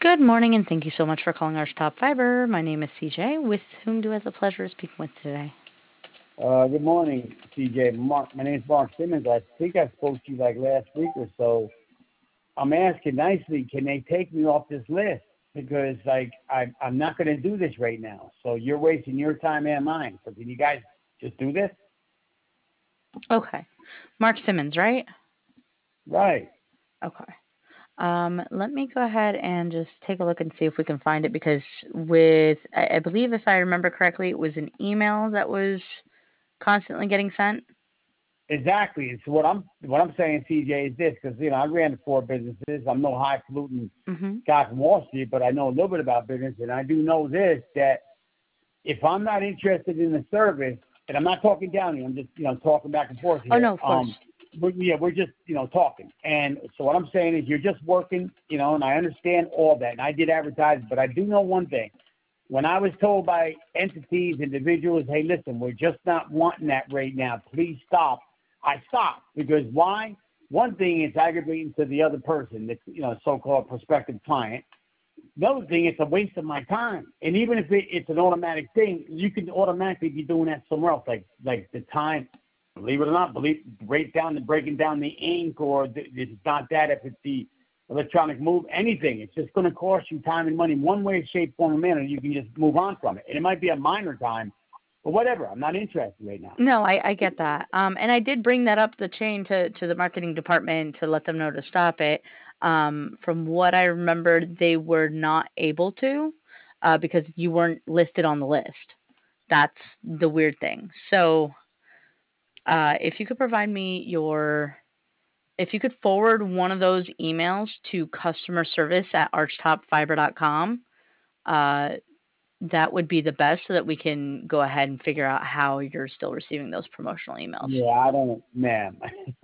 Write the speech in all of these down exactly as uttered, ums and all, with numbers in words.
Good morning, and thank you so much for calling Arch Top Fiber. My name is C J. With whom do I have the pleasure of speaking with today? Uh, good morning, C J. Mark, my name's Mark Simmons. I think I spoke to you like last week or so. I'm asking nicely, can they take me off this list? Because like I, I'm not going to do this right now. So you're wasting your time and mine. So can you guys just do this? Okay. Mark Simmons, right? Right. Okay. Um, let me go ahead and just take a look and see if we can find it because with, I, I believe if I remember correctly, it was an email that was constantly getting sent. Exactly. It's what I'm what I'm saying, C J, is this because you know I ran four businesses. I'm no highfalutin Mm-hmm. guy from Wall Street, but I know a little bit about business, and I do know this that if I'm not interested in the service, and I'm not talking down here, I'm just, you know, talking back and forth Oh, here. no, of course. Um, we're, yeah, we're just, you know, talking. And so what I'm saying is you're just working, you know, and I understand all that. And I did advertise, but I do know one thing. When I was told by entities, individuals, hey, listen, we're just not wanting that right now. Please stop. I stopped because why? One thing is aggravating to the other person, the, you know, so-called prospective client. Another thing, it's a waste of my time. And even if it, it's an automatic thing, you can automatically be doing that somewhere else. Like like the time, believe it or not, believe break down the breaking down the ink, or the, it's not that if it's the electronic move, anything. It's just going to cost you time and money, one way, shape, form, or manner. You can just move on from it. And it might be a minor time, but whatever. I'm not interested right now. No, I, I get that. Um, and I did bring that up the chain to, to the marketing department to let them know to stop it. Um, from what I remember, they were not able to uh, because you weren't listed on the list. That's the weird thing. So uh, if you could provide me your, if you could forward one of those emails to customer service at archtopfiber dot com, uh, that would be the best so that we can go ahead and figure out how you're still receiving those promotional emails. Yeah, I don't, ma'am.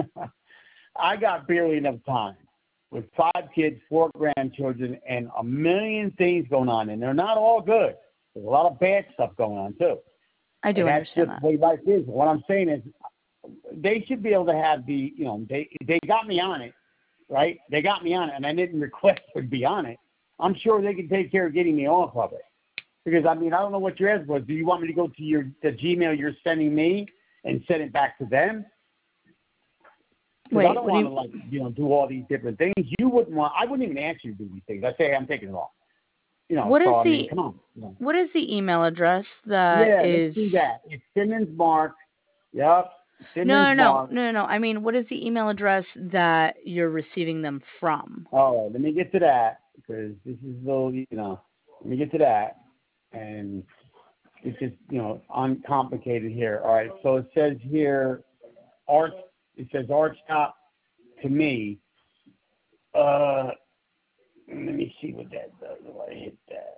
I got barely enough time with five kids, four grandchildren, and a million things going on, and they're not all good. There's a lot of bad stuff going on too. I do And that's understand just that. the way life is. What I'm saying is, they should be able to have the, you know, they they got me on it, right? They got me on it, and I didn't request to be on it. I'm sure they can take care of getting me off of it. Because I mean, I don't know what your answer was. Do you want me to go to your the Gmail you're sending me and send it back to them? Because I Wait, don't what do want to you, like you know do all these different things. You wouldn't want. I wouldn't even ask you to do these things. I say I'm taking it off. You know. what So is I mean, the come on. You know. what is the email address that Yeah, let's is do that. It's Simmons Mark. Yep. Simmons no, no, no, Mark. no, no, no. I mean, what is the email address that you're receiving them from? All right, let me get to that because this is a little, you know, let me get to that. And it's just, you know, uncomplicated here. All right, so it says here, arch, it says arch top to me. Uh, let me see what that does. If I hit that.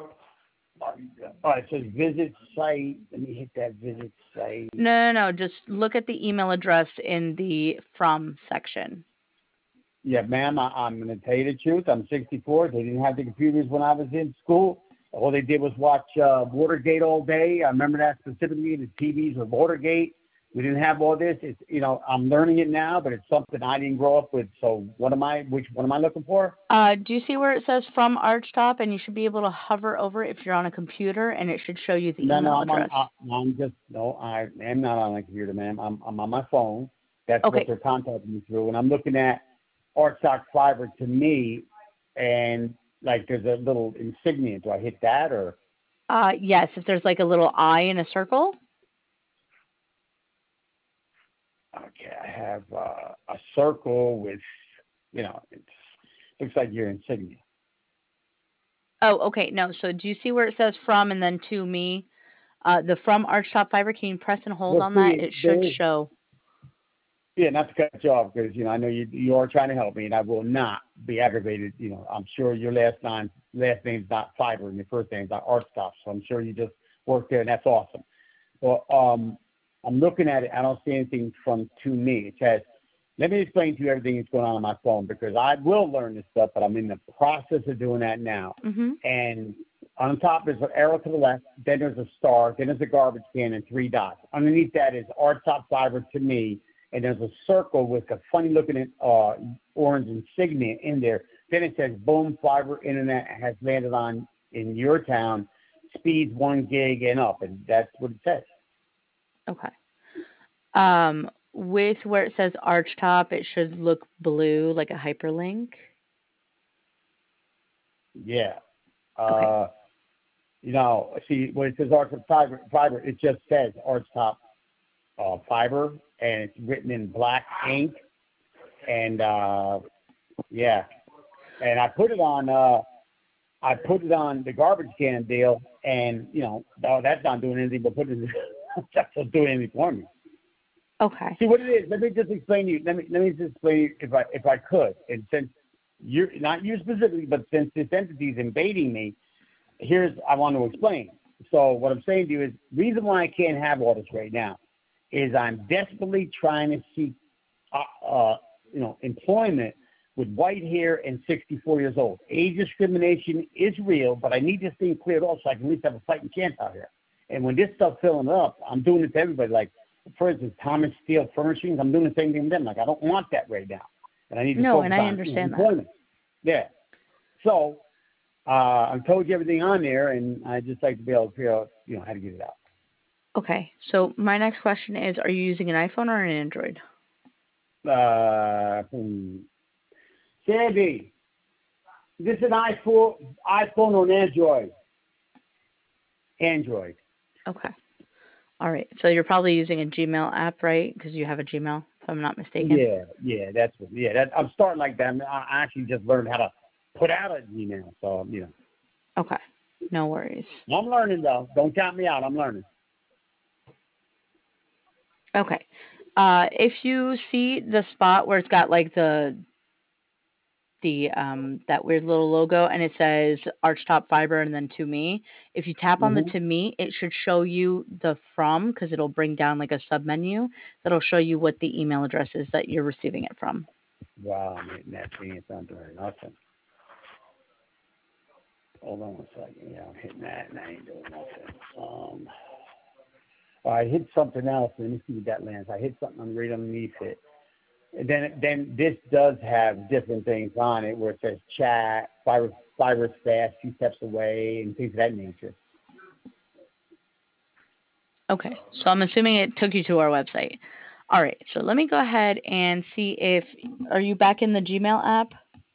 All right, it says visit site. Let me hit that visit site. No, no, no. Just look at the email address in the from section. Yeah, ma'am, I, I'm going to tell you the truth. I'm sixty-four. They didn't have the computers when I was in school. All they did was watch uh, Watergate all day. I remember that specifically. The T Vs were Watergate. We didn't have all this. It's, you know, I'm learning it now, but it's something I didn't grow up with. So what am I, which, what am I looking for? Uh, do you see where it says from Archtop? And you should be able to hover over it if you're on a computer, and it should show you the No, no, email I'm on, address. uh, I'm just, no, I am not on a computer, ma'am. I'm, I'm on my phone. That's what Okay. they're contacting me through. And I'm looking at Archstock Fiber to me, and like there's a little insignia. Do I hit that or? Uh, yes, if there's like a little eye in a circle. Okay, I have uh, a circle with, you know, it looks like your insignia. Oh, okay. No. So do you see where it says from and then to me? Uh, the from Archtop Fiber, can you press and hold Well, on that? see, It should there is, show. yeah, not to cut you off because, you know, I know you you are trying to help me, and I will not be aggravated. You know, I'm sure your last name, last name's not Fiber, and your first name's not Archstock, so I'm sure you just work there, and that's awesome. Well, um, I'm looking at it. I don't see anything from to me. It says, let me explain to you everything that's going on on my phone because I will learn this stuff, but I'm in the process of doing that now. Mm-hmm. And on top is an arrow to the left, then there's a star, then there's a garbage can and three dots. Underneath that is Archtop Fiber to me, and there's a circle with a funny looking uh, orange insignia in there. then it says, boom, fiber internet has landed on in your town, speeds one gig and up, and that's what it says. Okay. Um, with where it says Archtop, it should look blue, like a hyperlink. Yeah. Okay. Uh, you know, see, when it says Archtop fiber, fiber, it just says Archtop uh, fiber, and it's written in black ink. And, uh, yeah. And I put it on, uh, I put it on the garbage can deal, and, you know, oh, that's not doing anything but putting it, that's not doing anything for me. Okay. See what it is. Let me just explain to you. Let me let me just explain to you if I if I could. And since you're not you specifically, but since this entity is invading me, here's I want to explain. So what I'm saying to you is, reason why I can't have all this right now is I'm desperately trying to seek, uh, uh, you know, employment with white hair and sixty-four years old. Age discrimination is real, but I need this thing cleared off so I can at least have a fighting chance out here. And when this stuff's filling up, I'm doing it to everybody. Like, for instance, Thomas Steel Furnishings, I'm doing the same thing with them. Like, I don't want that right now. And I need to no, focus and I on understand employment. that. Yeah. So uh, I've told you everything on there, and I just like to be able to figure out, you know, how to get it out. Okay. So my next question is, are you using an iPhone or an Android? Uh, hmm. Sandy, is this an iPhone, iPhone or an Android? Android. Okay. All right. So you're probably using a Gmail app, right? Because you have a Gmail, if I'm not mistaken. Yeah, yeah, that's what, yeah. That, I'm starting like that. I, mean, I actually just learned how to put out an email, so you know. Okay. No worries. I'm learning though. Don't count me out. I'm learning. Okay. Uh, if you see the spot where it's got like the the um that weird little logo and it says Archtop Fiber and then to me, if you tap on the Mm-hmm. to me, it should show you the from, because it'll bring down like a sub menu that'll show you what the email address is that you're receiving it from. Wow, I'm hitting that thing. It's not doing nothing. Hold on one second. Yeah, I'm hitting that and I ain't doing nothing. Um, I hit something else. Let me see what that lands. I hit something right underneath it. And then, then this does have different things on it where it says chat, fiber, fiber's fast, two steps away, and things of that nature. Okay, so I'm assuming it took you to our website. All right, so let me go ahead and see if, are you back in the Gmail app?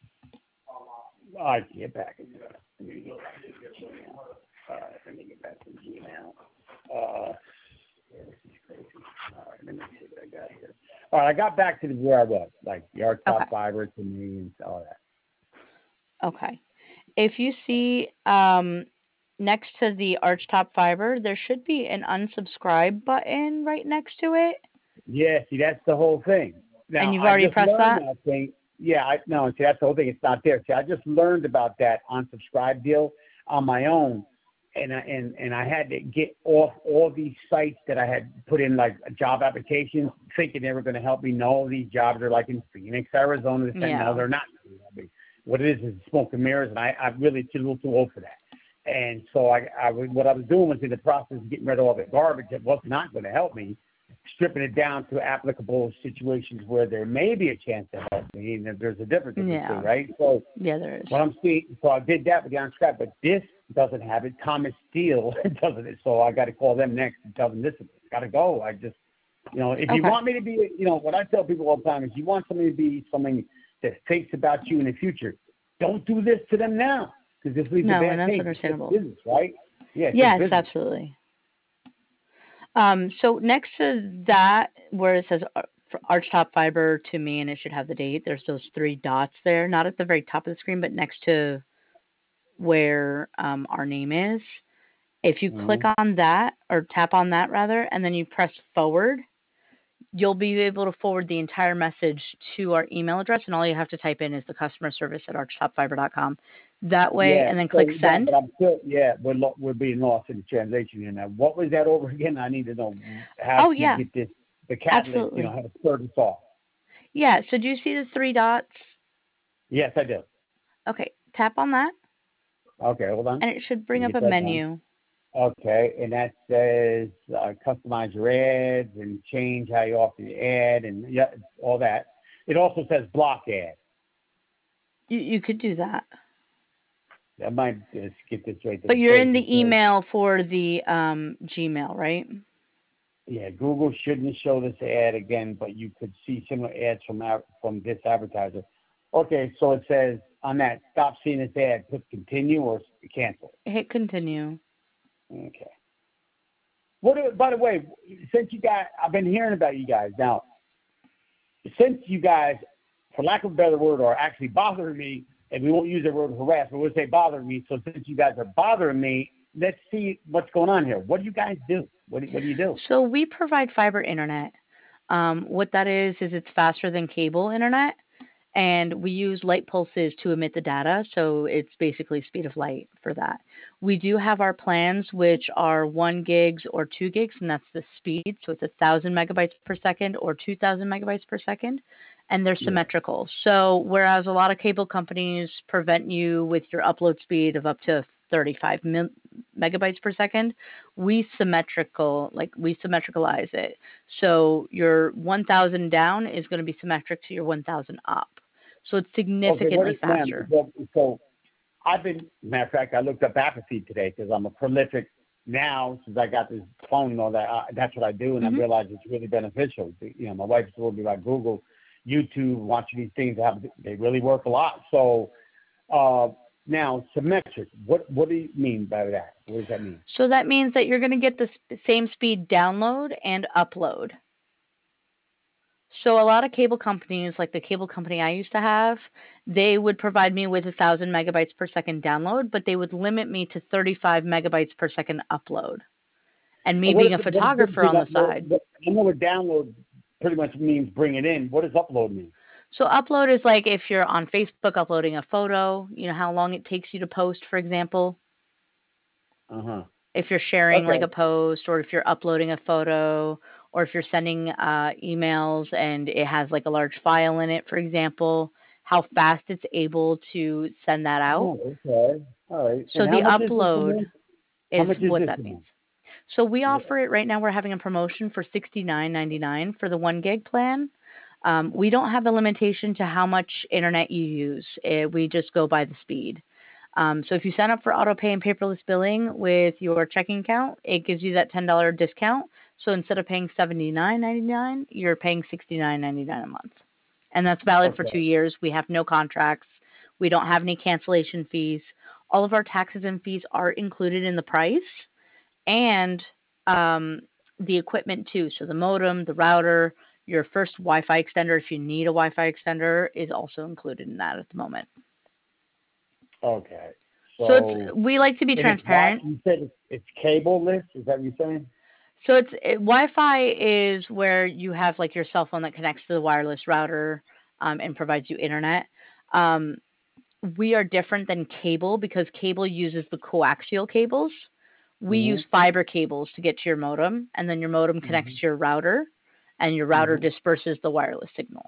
I can get back into it. Let me get back to Gmail. All right, let me get back to Gmail. Uh, yeah, this is crazy. All right, let me see what I got here. All right, I got back to the, where I was, like the Archtop Okay. Fiber to me and all that. Okay. If you see um, next to the Archtop Fiber, there should be an unsubscribe button right next to it. Yeah, see, that's the whole thing. Now, And you've I already just pressed learned that? that thing. Yeah, I no, see, that's the whole thing. It's not there. See, I just learned about that unsubscribe deal on my own, and I, and and I had to get off all these sites that I had put in like job applications, thinking they were going to help me. No, these jobs are like in Phoenix, Arizona. This, yeah. No, they're not. What it is is smoke and mirrors, and I I really too little too old for that. And so I, I what I was doing was in the process of getting rid of all the garbage that was not going to help me, stripping it down to applicable situations where there may be a chance to help me, and there's a difference in Yeah. the two, right? So yeah, there is. What I'm seeing, so I did that with the unsubscribe, but this doesn't have it. Thomas Steele doesn't it, so I got to call them next and tell them this. It's got to go. I just, you know, if Okay. you want me to be, you know, what I tell people all the time is, you want somebody to be something that thinks about you in the future. Don't do this to them now, because this leads No, to and bad that's taste. understandable. It's business, right? Yeah. It's Yes, business. absolutely. Um, so next to that, where it says Archtop Fiber to me, and it should have the date, there's those three dots there, not at the very top of the screen, but next to where um, our name is. If you mm-hmm. click on that, or tap on that rather, and then you press forward, you'll be able to forward the entire message to our email address, and all you have to type in is the customer service at archtop fiber dot com. That way, yeah, and then so, click send. But I'm still, yeah, we're, lo- we're being lost in the translation here now. What was that over again? I need to know how oh, to yeah. get this, the catalyst, Absolutely. you know, how to start this off. Yeah, so do you see the three dots? Yes, I do. Okay, tap on that. Okay, hold on. And it should bring up a menu. Done. Okay, and that says uh, customize your ads and change how you offer your ad and yeah, all that. It also says block ad. You you could do that. I might just get this right to But the you're face. in It the says, email for the um, Gmail, right? yeah, Google shouldn't show this ad again, but you could see similar ads from our, from this advertiser. Okay, so it says on that, stop seeing this ad, put continue or cancel. Hit continue. Okay. What? do- By the way, since you guys, I've been hearing about you guys now. Since you guys, for lack of a better word, are actually bothering me, and we won't use the word harass, but we'll say bothering me. So since you guys are bothering me, let's see what's going on here. What do you guys do? What do, what do you do? So we provide fiber internet. Um, what that is is it's faster than cable internet, and we use light pulses to emit the data, so it's basically speed of light for that. We do have our plans, which are one gigs or two gigs, and that's the speed, so it's a thousand megabytes per second or two thousand megabytes per second, and they're Yeah. symmetrical. So whereas a lot of cable companies prevent you with your upload speed of up to thirty-five mil- megabytes per second, we symmetrical, like we symmetricalize it. So your one thousand down is going to be symmetric to your one thousand up. So it's Okay, what significantly is, ma'am, faster. so, so I've been, matter of fact, I looked up Apathy today because I'm a prolific now since I got this phone and all that. I, that's what I do, and Mhm. I realize it's really beneficial. You know, my wife told me about Google, YouTube, watching these things. Have, they really work a lot. So uh, now, symmetric, what what do you mean by that? What does that mean? So that means that you're going to get the sp- same speed download and upload. So a lot of cable companies, like the cable company I used to have, they would provide me with a thousand megabytes per second download, but they would limit me to thirty-five megabytes per second upload. And me What being is a the, what is the difference photographer between on the upload? side, What, I know what download pretty much means bring it in. What does upload mean? so upload is like if you're on Facebook uploading a photo, you know how long it takes you to post, for example. Uh huh. If you're sharing like Okay. a post or if you're uploading a photo or if you're sending uh, emails and it has like a large file in it, for example, how fast it's able to send that out. Oh, okay. All right. So And how the much is this a upload month? How is much is what this that a means. month? So we Yeah. offer it right now. We're having a promotion for sixty-nine ninety-nine for the one gig plan. Um, we don't have a limitation to how much internet you use. Eh, we just go by the speed. Um, so if you sign up for auto pay and paperless billing with your checking account, it gives you that ten dollars discount. So instead of paying seventy-nine ninety-nine, you're paying sixty-nine ninety-nine a month. And that's valid for two Okay. years. We have no contracts. We don't have any cancellation fees. All of our taxes and fees are included in the price and um, the equipment too. So the modem, the router, your first Wi-Fi extender, if you need a Wi-Fi extender, is also included in that at the moment. Okay. So it's So, we like to be and it's what transparent. you said it's, it's cable-less. Is that what you're saying? So it's it, Wi-Fi is where you have like your cell phone that connects to the wireless router um, and provides you internet. Um, we are different than cable because cable uses the coaxial cables. We use Mm-hmm. fiber cables to get to your modem, and then your modem connects to Mm-hmm. your router, and your router Mm-hmm. disperses the wireless signal.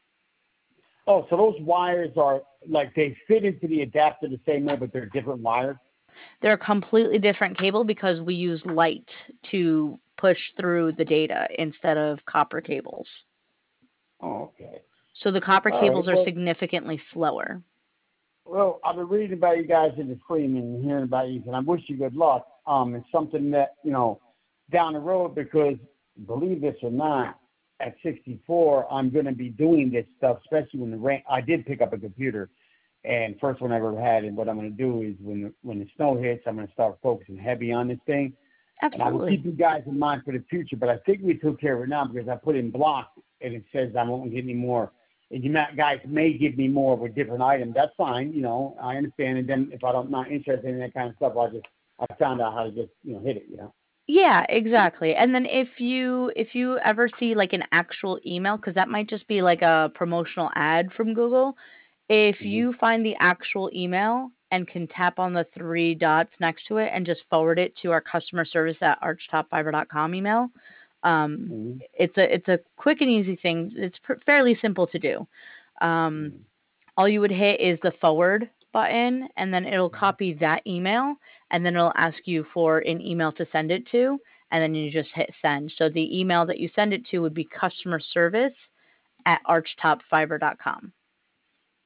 Oh, so those wires are like they fit into the adapter the same way, but they're different wires. They're a completely different cable because we use light to push through the data instead of copper cables. Oh, okay. So the copper All right. cables are Well, significantly slower. well, I've been reading about you guys in the Freeman and hearing about you, and I wish you good luck. Um, it's something that you know down the road because believe this or not, at sixty-four, I'm going to be doing this stuff, especially when the rain. I did pick up a computer, and first one I ever had. And what I'm going to do is when the, when the snow hits, I'm going to start focusing heavy on this thing. And I will Absolutely. keep you guys in mind for the future. But I think we took care of it now because I put in block, and it says I won't get any more. And you might, guys may give me more with different items. That's fine, you know. I understand. And then if I don't not interested in that kind of stuff, I just I found out how to just you know hit it, you know. Yeah, exactly. And then if you if you ever see like an actual email, because that might just be like a promotional ad from Google, if Mm-hmm. you find the actual email and can tap on the three dots next to it and just forward it to our customer service at archtop fiber dot com email, um, Mm-hmm. it's a it's a quick and easy thing. It's pr- fairly simple to do. Um, Mm-hmm. all you would hit is the forward button, and then it'll copy that email, and then it'll ask you for an email to send it to, and then you just hit send. So the email that you send it to would be customer service at archtop fiber dot com.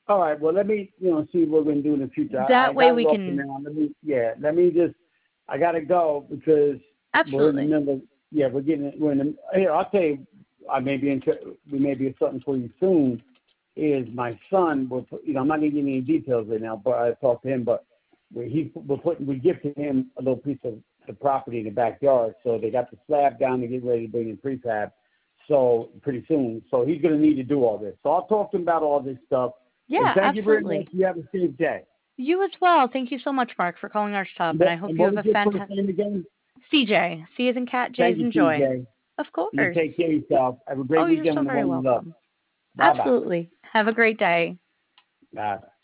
All right. Well, let me, you know, see what we're gonna do in the future. I, I That way got we it off can. for now. Let me, yeah. Let me just. I gotta go because we're in the Absolutely. middle. Of, yeah, we're getting. We're in the. Here, I'll tell you. I may be inter- We may be something for you soon. Is my son? Will put, you know, I'm not gonna give you any details right now, but I talked to him. But we he we're putting we gifted him a little piece of the property in the backyard. So they got the slab down to get ready to bring in prefab. So pretty soon. So he's gonna need to do all this. So I'll talk to him about all this stuff. And Yeah, thank you very much. absolutely. You have a safe day. You as well. Thank you so much, Mark, for calling our shop, And and I what, hope and you what have was a your first fantastic name again? C J. C as in cat, J as Thank you, in joy. C J. Of You course. take care of yourself. Have a Oh, great you're weekend so with the very one you love. welcome. Bye-bye. Absolutely. Have a great day. Bye.